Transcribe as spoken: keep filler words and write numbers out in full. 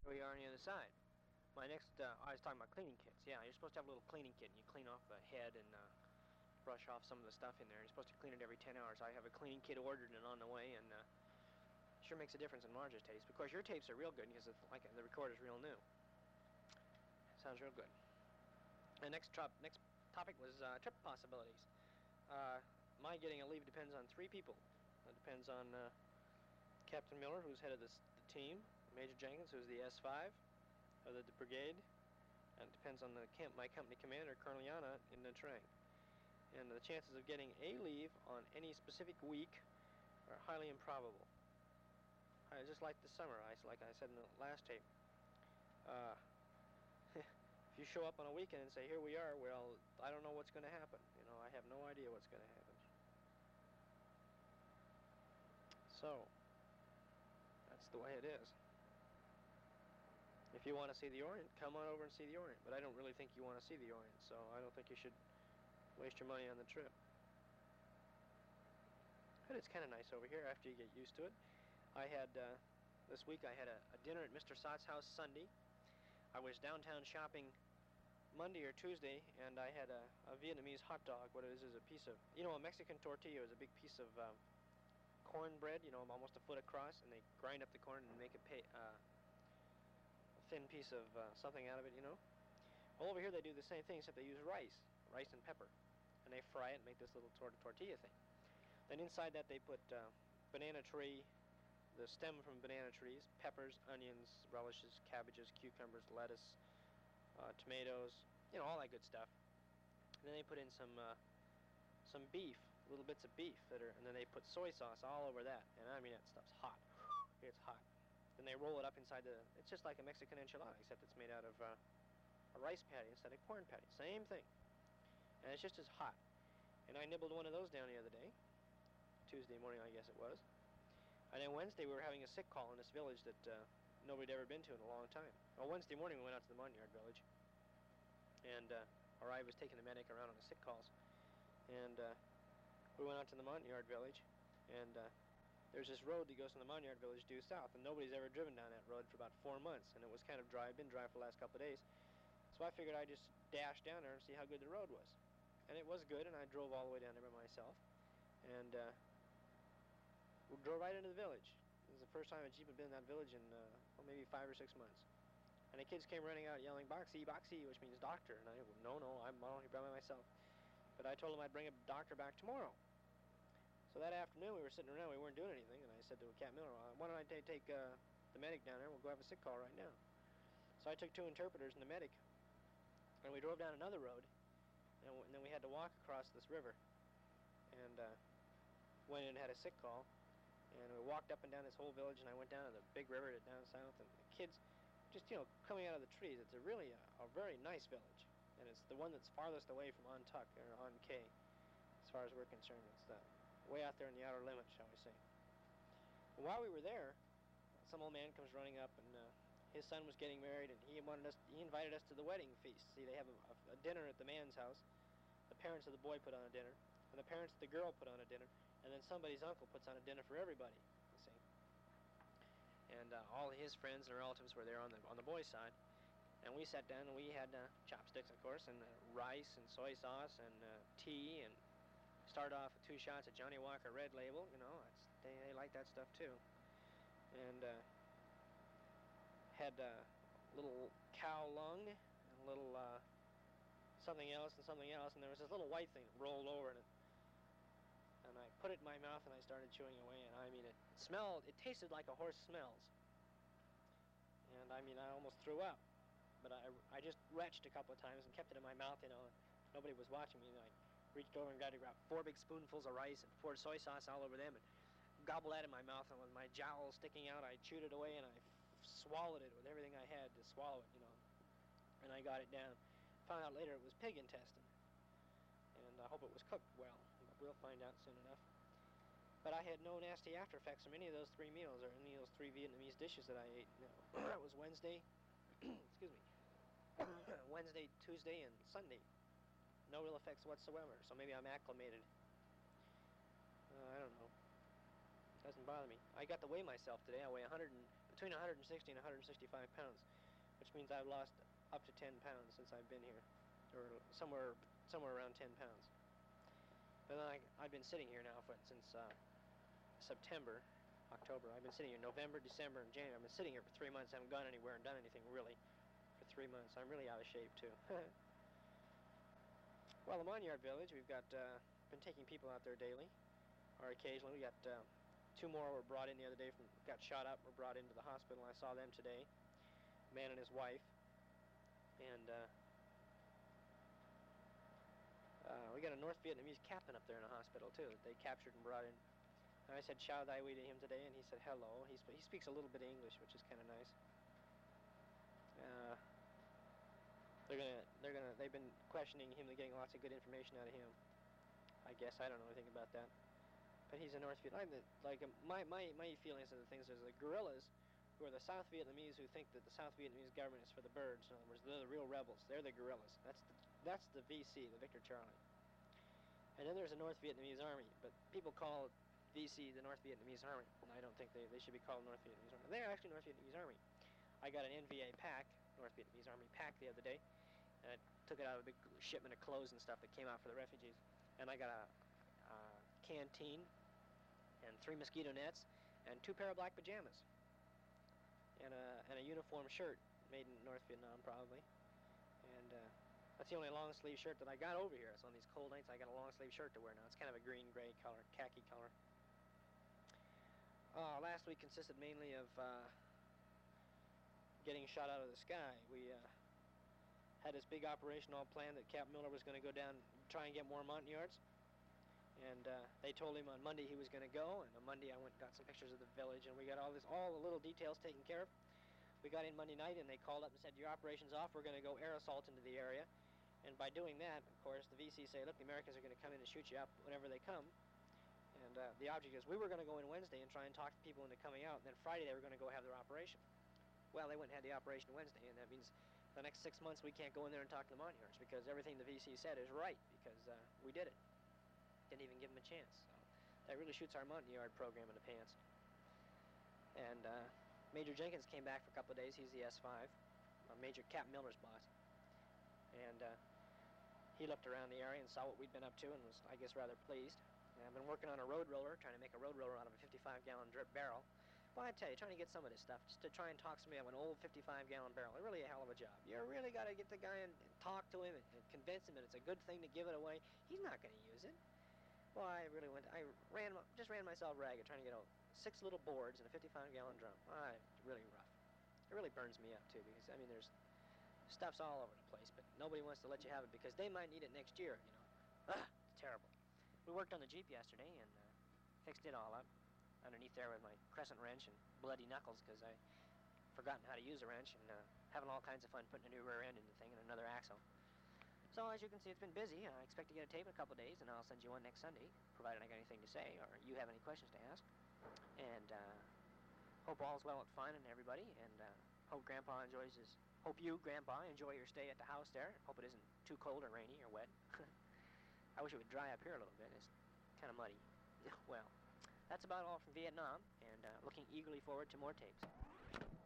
we are on the other side. My next, uh, I was talking about cleaning kits. Yeah, you're supposed to have a little cleaning kit, and you clean off the head and uh, brush off some of the stuff in there. You're supposed to clean it every ten hours. I have a cleaning kit ordered and on the way, and uh, sure makes a difference in Marge's tapes. Because your tapes are real good because it's like the recorder's real new. Sounds real good. The next, trop next topic was uh, trip possibilities. Uh, my getting a leave depends on three people. It depends on uh, Captain Miller, who's head of this, the team, Major Jenkins, who's the S five of the, the brigade, and it depends on the camp, my company commander, Colonel Yana, in Nha Trang. And the chances of getting a leave on any specific week are highly improbable. I just like the summer ice, like I said in the last tape. Uh, if you show up on a weekend and say, here we are, well, I don't know what's going to happen. You know, I have no idea what's going to happen. So, that's the way it is. If you want to see the Orient, come on over and see the Orient. But I don't really think you want to see the Orient, so I don't think you should waste your money on the trip. But it's kind of nice over here after you get used to it. I had, uh, this week I had a, a dinner at Mister Sott's house Sunday. I was downtown shopping Monday or Tuesday, and I had a, a Vietnamese hot dog. What it is is a piece of, you know, a Mexican tortilla is a big piece of um, cornbread, you know, almost a foot across, and they grind up the corn and make a, pay, uh, a thin piece of uh, something out of it, you know. Well, over here they do the same thing, except they use rice, rice and pepper, and they fry it and make this little tor tortilla thing. Then inside that they put uh, banana tree, the stem from banana trees, peppers, onions, relishes, cabbages, cucumbers, lettuce, uh, tomatoes, you know, all that good stuff. And then they put in some uh, some beef, little bits of beef that are, and then they put soy sauce all over that. And I mean, that stuff's hot. It's hot. Then they roll it up inside the. It's just like a Mexican enchilada, except it's made out of uh, a rice patty instead of corn patty. Same thing. And it's just as hot. And I nibbled one of those down the other day, Tuesday morning, I guess it was. And then Wednesday we were having a sick call in this village that uh, nobody had ever been to in a long time. Well, Wednesday morning we went out to the Montagnard village, and uh, or I was taking the medic around on the sick calls, and uh, we went out to the Montagnard village, and uh, there's this road that goes from the Montagnard village due south, and nobody's ever driven down that road for about four months, and it was kind of dry, been dry for the last couple of days, so I figured I'd just dash down there and see how good the road was. And it was good, and I drove all the way down there by myself, and uh, we drove right into the village. It was the first time a Jeep had been in that village in uh, well, maybe five or six months. And the kids came running out yelling, "Boxy, Boxy," which means doctor. And I said, no, no, I'm only by myself. But I told them I'd bring a doctor back tomorrow. So that afternoon we were sitting around, we weren't doing anything, and I said to Captain Miller, why don't I take uh, the medic down there and we'll go have a sick call right now. So I took two interpreters and the medic, and we drove down another road, and, and then we had to walk across this river. And uh, went in and had a sick call. And we walked up and down this whole village, and I went down to the big river down south, and the kids just, you know, coming out of the trees. It's a really a, a very nice village, and it's the one that's farthest away from On Tuck, or On K, as far as we're concerned. It's the, way out there in the outer limit, shall we say. And while we were there, some old man comes running up, and uh, his son was getting married, and he wanted us, he invited us to the wedding feast. See, they have a, a, a dinner at the man's house. The parents of the boy put on a dinner, and the parents of the girl put on a dinner, and then somebody's uncle puts on a dinner for everybody, you see. And uh, all his friends and relatives were there on the on the boys' side. And we sat down and we had uh, chopsticks, of course, and uh, rice and soy sauce and uh, tea, and started off with two shots of Johnny Walker Red Label. You know, it's, they, they like that stuff too. And uh, had a uh, little cow lung and a little uh, something else and something else, and there was this little white thing that rolled over in it. And I put it in my mouth and I started chewing away, and I mean, it smelled, it tasted like a horse smells. And I mean, I almost threw up. But I, I just retched a couple of times and kept it in my mouth, you know, and nobody was watching me. And I reached over and got to grab four big spoonfuls of rice and poured soy sauce all over them and gobbled that in my mouth. And with my jowls sticking out, I chewed it away and I swallowed it with everything I had to swallow it, you know. And I got it down. Found out later it was pig intestine. And I hope it was cooked well, but we'll find out soon enough. But I had no nasty after effects from any of those three meals or any of those three Vietnamese dishes that I ate. You know, that was Wednesday. Excuse me. Wednesday, Tuesday, and Sunday. No real effects whatsoever. So maybe I'm acclimated. Uh, I don't know. Doesn't bother me. I got to weigh myself today. I weigh one hundred and, between one hundred sixty and one hundred sixty-five pounds, which means I've lost up to ten pounds since I've been here, or somewhere somewhere around ten pounds. But then I, I've been sitting here now for, since uh, September, October. I've been sitting here November, December, and January. I've been sitting here for three months. I haven't gone anywhere and done anything really for three months. I'm really out of shape too. Well, the Moneyard Village, we've got uh, been taking people out there daily, or occasionally. We got uh, two more were brought in the other day from got shot up. Were brought into the hospital. I saw them today. A man and his wife, and uh, uh, we got a North Vietnamese captain up there in the hospital too that they captured and brought in. And I said "Chào Dai Wei" to him today, and he said hello. He sp he speaks a little bit of English, which is kind of nice. Uh, They're gonna, they're gonna, they've been questioning him. They're getting lots of good information out of him. I guess I don't know anything about that, but he's a North Vietnamese. Like um, my, my, my feelings of the things is the guerrillas, who are the South Vietnamese who think that the South Vietnamese government is for the birds. In other words, they're the real rebels. They're the guerrillas. That's the, that's the V C, the Victor Charlie. And then there's a North Vietnamese army, but people call V C the North Vietnamese army, and I don't think they, they should be called North Vietnamese army. They're actually North Vietnamese army. I got an N V A pack, North Vietnamese Army pack, the other day. And I took it out of a big shipment of clothes and stuff that came out for the refugees. And I got a, a canteen and three mosquito nets and two pair of black pajamas and a, and a uniform shirt made in North Vietnam probably. And uh, that's the only long sleeve shirt that I got over here. So on these cold nights I got a long sleeve shirt to wear now. It's kind of a green gray color, khaki color. Uh, last week consisted mainly of uh, getting shot out of the sky. We uh, had this big operation all planned that Cap Miller was going to go down and try and get more Montagnards. And uh, they told him on Monday he was going to go, and on Monday I went and got some pictures of the village, and we got all this, all the little details taken care of. We got in Monday night, and they called up and said, your operation's off, we're going to go air assault into the area. And by doing that, of course, the V C say, look, the Americans are going to come in and shoot you up whenever they come. And uh, the object is, we were going to go in Wednesday and try and talk people into coming out, and then Friday they were going to go have their operation. Well, they went and had the operation Wednesday, and that means the next six months we can't go in there and talk to the Montagnards because everything the V C said is right because uh, we did it. Didn't even give them a chance. So that really shoots our Montagnard program in the pants. And uh, Major Jenkins came back for a couple of days. He's the S five, uh, Major Cap Miller's boss. And uh, he looked around the area and saw what we'd been up to and was, I guess, rather pleased. And I've been working on a road roller, trying to make a road roller out of a fifty-five gallon drip barrel. Well, I tell you, trying to get some of this stuff, just to try and talk somebody out of an old fifty-five gallon barrel, it's really a hell of a job. You really got to get the guy and, and talk to him and, and convince him that it's a good thing to give it away. He's not going to use it. Well, I really went, I ran, just ran myself ragged trying to get a, six little boards and a fifty-five gallon drum. Ah, it's really rough. It really burns me up, too, because, I mean, there's stuff's all over the place, but nobody wants to let you have it because they might need it next year, you know. Ah, it's terrible. We worked on the Jeep yesterday and uh, fixed it all up underneath there with my crescent wrench and bloody knuckles because I forgotten how to use a wrench and uh, having all kinds of fun putting a new rear end in the thing and another axle. So as you can see, it's been busy. I expect to get a tape in a couple of days, and I'll send you one next Sunday, provided I got anything to say or you have any questions to ask. And uh, hope all's well at fun and everybody, and uh, hope Grandpa enjoys his. Hope you, Grandpa, enjoy your stay at the house there. Hope it isn't too cold or rainy or wet. I wish it would dry up here a little bit. It's kind of muddy. Well. That's about all from Vietnam, and uh, looking eagerly forward to more tapes.